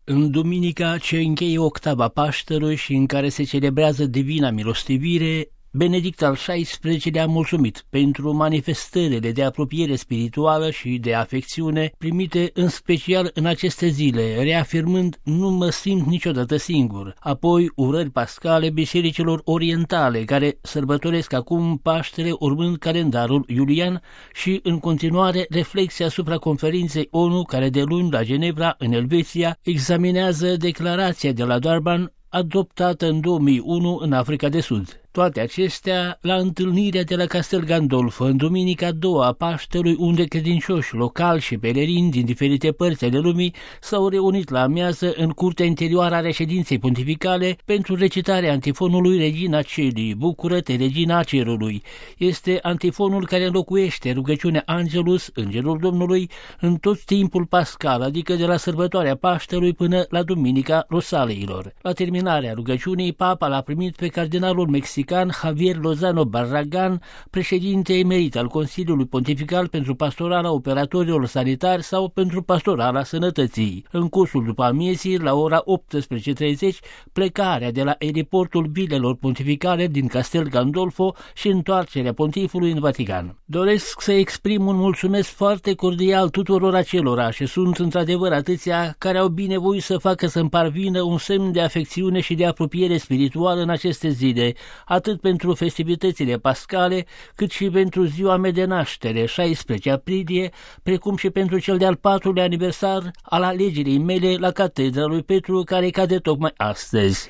În duminica ce încheie octava Paștelui și în care se celebrează Divina Milostivire, Benedict al XVI-lea a mulțumit pentru manifestările de apropiere spirituală și de afecțiune primite în special în aceste zile, reafirmând "nu mă simt niciodată singur". Apoi urări pascale bisericilor orientale care sărbătoresc acum Paștele urmând calendarul iulian și în continuare reflexia asupra conferinței ONU care de luni la Ginevra, în Elveția, examinează declarația de la Durban adoptată în 2001 în Africa de Sud. Toate acestea la întâlnirea de la Castel Gandolfo, în duminica a doua a Paștelui, unde credincioși locali și pelerini din diferite părți ale lumii s-au reunit la amiază în curtea interioară a reședinței pontificale pentru recitarea antifonului Regina Caeli, Bucură-te, Regina Cerului. Este antifonul care înlocuiește rugăciunea Angelus, Îngerul Domnului, în tot timpul pascal, adică de la sărbătoarea Paștelui până la Duminica Rosaleilor. La terminarea rugăciunii, Papa l-a primit pe cardinalul mexican Javier Lozano Barragan, președinte emerit al Consiliului Pontifical pentru Pastorala Operatorilor Sanitari sau pentru Pastorala Sănătății. În cursul după amiezii, la ora 18:30, plecarea de la aeroportul vilelor pontificale din Castel Gandolfo și întoarcerea pontifului în Vatican. Doresc să exprim un mulțumesc foarte cordial tuturor acelora și sunt într-adevăr atâția care au binevoit să facă să-mi parvină un semn de afecțiune și de apropiere spirituală în aceste zile, atât pentru festivitățile pascale, cât și pentru ziua mea de naștere, 16 aprilie, precum și pentru cel de-al 4-lea aniversar al alegerii mele la Catedra lui Petru, care cade tocmai astăzi.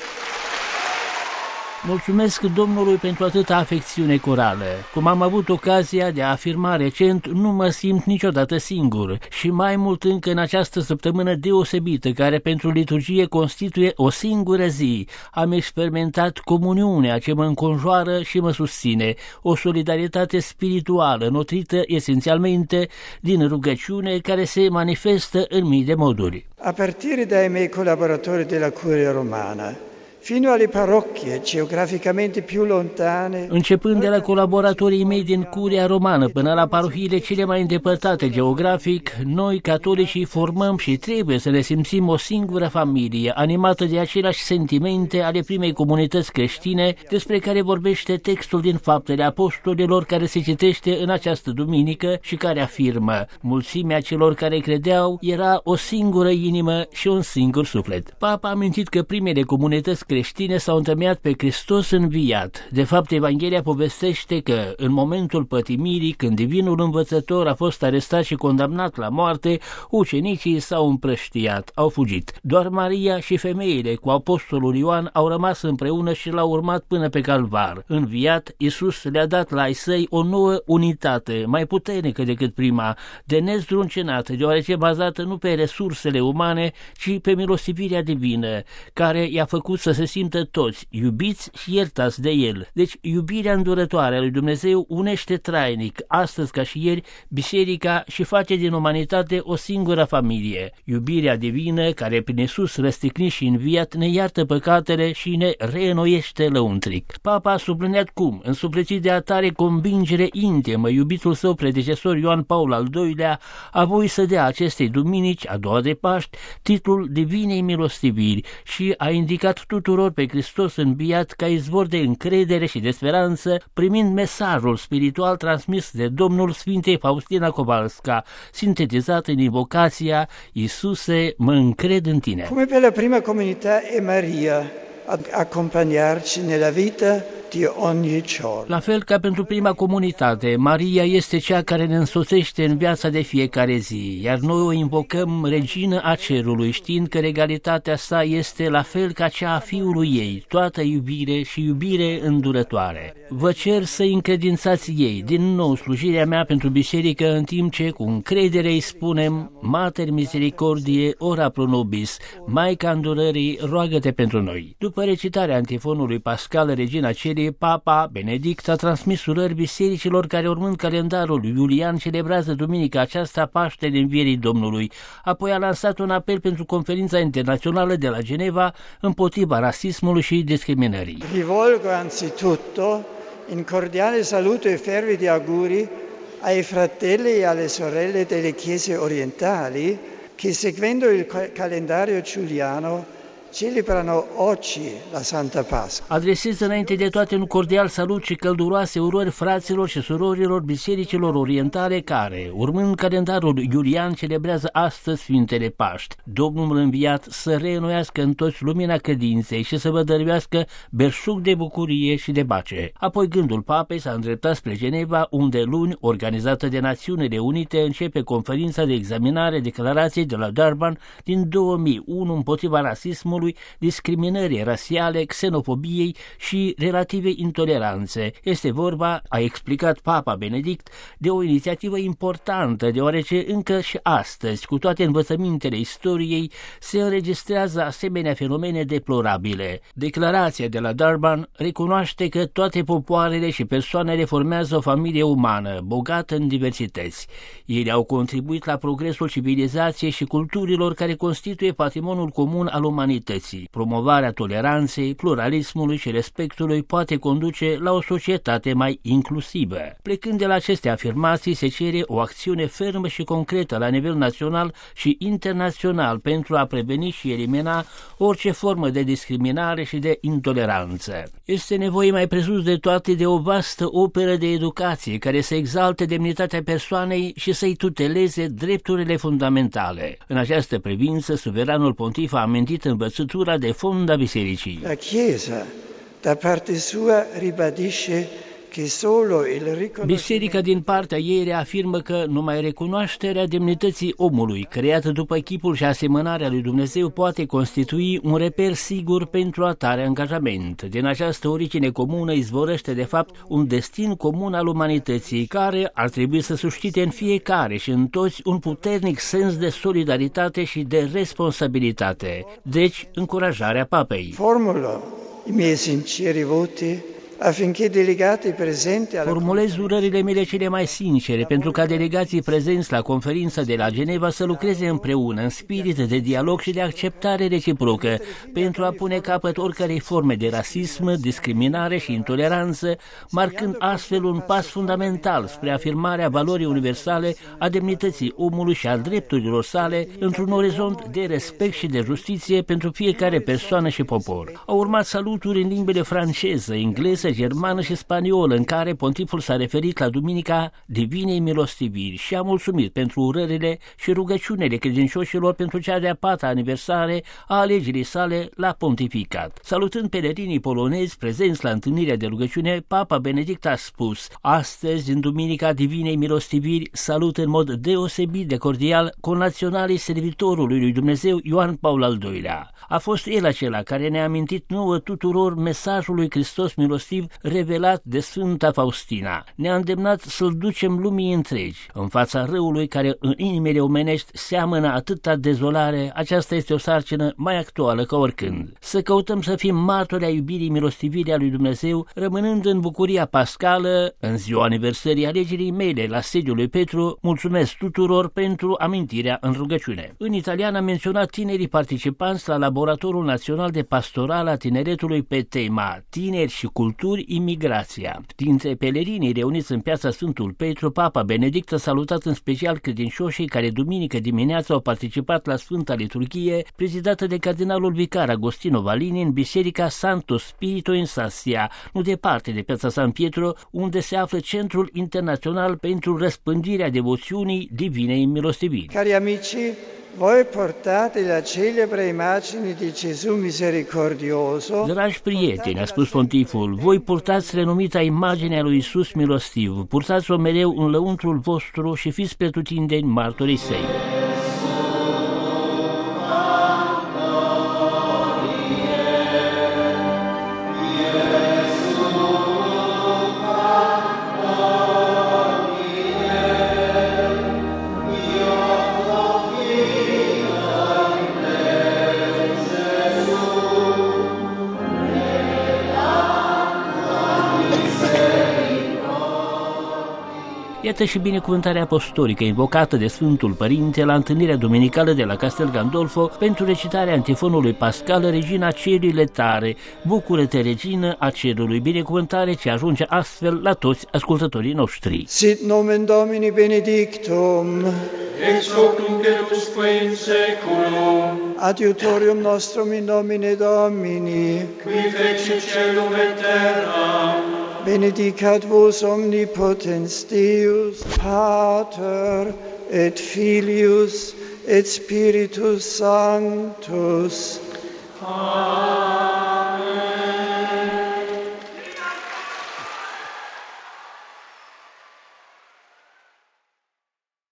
Mulțumesc Domnului pentru atâta afecțiune corală. Cum am avut ocazia de a afirma recent, nu mă simt niciodată singur și mai mult încă în această săptămână deosebită care pentru liturgie constituie o singură zi. Am experimentat comuniunea ce mă înconjoară și mă susține, o solidaritate spirituală nutrită esențialmente din rugăciune care se manifestă în mii de moduri. A partire dai miei collaboratori della Curia Romana, fino alle parrocchie geograficamente più lontane. Începând de la colaboratorii mei din Curia Romană până la parohiile cele mai îndepărtate geografic, noi catolicii formăm și trebuie să ne simțim o singură familie, animată de aceleași sentimente ale primei comunități creștine despre care vorbește textul din Faptele Apostolilor care se citește în această duminică și care afirmă: mulțimea celor care credeau era o singură inimă și un singur suflet. Papa a amintit că primele comunități creștine s-au întemeiat pe Hristos înviat. De fapt, Evanghelia povestește că în momentul pătimirii, când divinul învățător a fost arestat și condamnat la moarte, ucenicii s-au împrăștiat, au fugit. Doar Maria și femeile cu apostolul Ioan au rămas împreună și l-au urmat până pe Calvar. Înviat, Iisus le-a dat la ai săi o nouă unitate, mai puternică decât prima, de nezdruncinată, deoarece bazată nu pe resursele umane, ci pe milostivirea divină, care i-a făcut să se simtă toți iubiți și iertați de El. Deci iubirea îndurătoare a lui Dumnezeu unește trainic, astăzi ca și ieri, biserica și face din umanitate o singură familie. Iubirea divină, care prin Iisus răstignit și înviat, ne iartă păcatele și ne reînnoiește lăuntric. Papa a subliniat cum, însuflețit de atare convingere intimă, iubitul său predecesor Ioan Paul al II-lea a voit să dea acestei duminici, a doua de Paști, titlul Divinei Milostiviri și a indicat tuturor pe Hristos înviat ca izvor de încredere și de speranță, primind mesajul spiritual transmis de Domnul Sfintei Faustina Kowalska, sintetizat în invocația Iisuse, mă încred în tine. Come per la prima comunità è Maria ad accompagnarci nella vita di ogni giorno. La fel ca pentru prima comunitate, Maria este cea care ne însoțește în viața de fiecare zi, iar noi o invocăm Regină a Cerului, știind că regalitatea sa este la fel ca cea a Fiului ei, toată iubire și iubire îndurătoare. Vă cer să încredințați ei din nou slujirea mea pentru biserică, în timp ce cu încredere îi spunem: Mater Misericordie, ora pro nobis, Maica îndurării, roagă-te pentru noi. După recitarea antifonului pascal Regina Caeli, Papa Benedict a transmis urări bisericilor care, urmând calendarul iulian, celebrează duminica aceasta Paștele Învierii Domnului. Apoi a lansat un apel pentru conferința internațională de la Geneva împotriva rasismului și discriminării. Rivolgo anzitutto in cordiale saluto e fervidi auguri ai fratelli e alle sorelle delle chiese orientali che seguendo il calendario giuliano celebrano oggi la Santa Pasqua. Adresez înainte de toate un cordial salut și călduroase urări fraților și surorilor bisericilor orientale care, urmând calendarul iulian, celebrează astăzi Sfintele Paști. Domnul înviat să reînnoiască în toți lumina credinței și să vă dăruiască belșug de bucurie și de pace. Apoi gândul papei s-a îndreptat spre Geneva, unde luni, organizată de Națiunile Unite, începe conferința de examinare declarației de la Durban din 2001 împotriva rasismului, discriminării rasiale, xenofobiei și relative intoleranțe. Este vorba, a explicat Papa Benedict, de o inițiativă importantă, deoarece încă și astăzi, cu toate învățămintele istoriei, se înregistrează asemenea fenomene deplorabile. Declarația de la Durban recunoaște că toate popoarele și persoanele formează o familie umană, bogată în diversități. Ele au contribuit la progresul civilizației și culturilor care constituie patrimoniul comun al umanității. Promovarea toleranței, pluralismului și respectului poate conduce la o societate mai inclusivă. Plecând de la aceste afirmații, se cere o acțiune fermă și concretă la nivel național și internațional pentru a preveni și elimina orice formă de discriminare și de intoleranță. Este nevoie mai presus de toate de o vastă operă de educație care să exalte demnitatea persoanei și să-i tuteleze drepturile fundamentale. În această privință, suveranul pontif a amintit învățătura de fond a bisericii. La Chiesa, da parte sua, ribadisce che solo il riconoscimento. Biserica din partea ei reafirmă că numai recunoașterea demnității omului, creată după chipul și asemănarea lui Dumnezeu, poate constitui un reper sigur pentru atare angajament. Din această origine comună izvorăște de fapt un destin comun al umanității, care ar trebui să suscite în fiecare și în toți un puternic sens de solidaritate și de responsabilitate. Deci, încurajarea Papei. Formulo i miei sinceri voti affinché delegati presenti alla Formulez urările mele cele mai sincere pentru ca delegații prezenți la conferința de la Geneva să lucreze împreună în spirit de dialog și de acceptare reciprocă pentru a pune capăt oricărei forme de rasism, discriminare și intoleranță, marcând astfel un pas fundamental spre afirmarea valorii universale a demnității omului și a drepturilor sale într-un orizont de respect și de justiție pentru fiecare persoană și popor. Au urmat saluturi în limbile franceză, engleză, germană și spaniolă, în care pontiful s-a referit la Duminica Divinei Milostiviri și a mulțumit pentru urările și rugăciunile credincioșilor pentru cea de-a 4-a aniversare a alegerii sale la pontificat. Salutând pelerinii polonezi prezenți la întâlnirea de rugăciune, Papa Benedict a spus: astăzi, în Duminica Divinei Milostiviri, salut în mod deosebit de cordial connaționalii servitorului lui Dumnezeu Ioan Paul al II-lea. A fost el acela care ne-a amintit nouă tuturor mesajul lui Hristos milostiv revelat de Sfânta Faustina. Ne-a îndemnat să-l ducem lumii întregi. În fața răului care în inimile omenești seamănă atâta dezolare, aceasta este o sarcină mai actuală ca oricând. Să căutăm să fim martori a iubirii milostivirii a lui Dumnezeu, rămânând în bucuria pascală. În ziua aniversării alegerii mele la sediul lui Petru, mulțumesc tuturor pentru amintirea în rugăciune. În italian am menționat tinerii participanți la Laboratorul Național de Pastoral a Tineretului pe tema Tineri și Culturi, imigrația. Dintre pelerinii reuniți în piața Sfântul Petru, Papa Benedict a salutat în special credincioșii care duminică dimineața au participat la Sfânta Liturghie, prezidată de cardinalul vicar Agostino Valini în Biserica Santo Spirito in Sassia, nu departe de piața San Pietro, unde se află Centrul Internațional pentru Răspândirea Devoțiunii Divinei Milostiviri. Cari amici, voi portate la celebre immagine di Gesù misericordioso. Dragi prieteni, a spus pontiful, voi purtați renumita imagine a lui Iisus milostiv, purtați-o mereu în lăuntrul vostru și fiți pretutindeni martorii săi. Iată și binecuvântarea apostolică invocată de Sfântul Părinte la întâlnirea duminicală de la Castel Gandolfo pentru recitarea antifonului pascal Regina Cielii Letare, bucură-te, Regină a Cerului, binecuvântare ce ajunge astfel la toți ascultătorii noștri. Sit nomen Domini benedictum. ex hoc nunc et usque in saeculum. Adiutorium nostrum in nomine Domini, Qui fecit caelum et terram. benedicat vos omnipotens Deus, Pater et Filius et Spiritus Sanctus. Amen.